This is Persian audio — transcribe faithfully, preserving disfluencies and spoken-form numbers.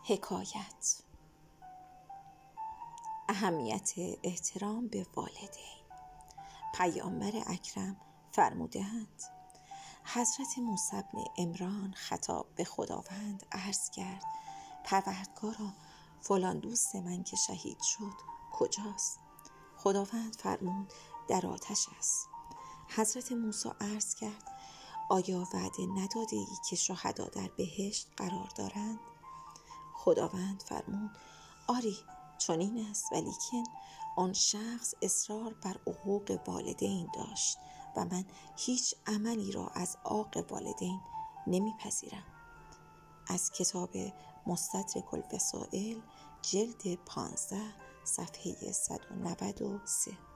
حکایت. اهمیت احترام به والدین. پیامبر اکرم فرمودند: حضرت موسی بن عمران خطاب به خداوند عرض کرد: پروردگارا، فلان دوست من که شهید شد کجاست؟ خداوند فرمود: در آتش است. حضرت موسی عرض کرد: آیا وعده نداده ای که شهدا در بهشت قرار دارند؟ خداوند فرمود: آری چنین است، ولیکن آن شخص اصرار بر حقوق والدین داشت و من هیچ عملی را از عاق والدین نمیپذیرم. از کتاب مستدرک الوسائل جلد پانزده صفحه صد و نود و سه.